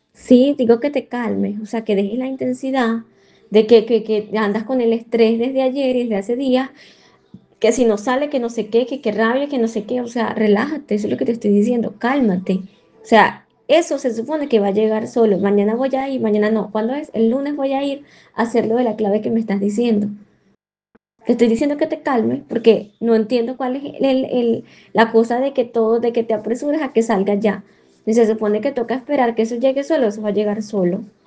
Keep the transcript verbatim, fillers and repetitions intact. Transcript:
Sí, digo que te calmes, o sea, que dejes la intensidad de que, que, que andas con el estrés desde ayer y desde hace días, que si no sale, que no sé qué, que qué rabia, que no sé qué, o sea, relájate, eso es lo que te estoy diciendo, cálmate. O sea, eso se supone que va a llegar solo. Mañana voy a ir, mañana no. ¿Cuándo es? El lunes voy a ir a hacer lo de la clave que me estás diciendo. Te estoy diciendo que te calmes porque no entiendo cuál es el, el- la cosa de que todo, de que te apresures a que salga ya. Y se supone que toca esperar que eso llegue solo, eso va a llegar solo.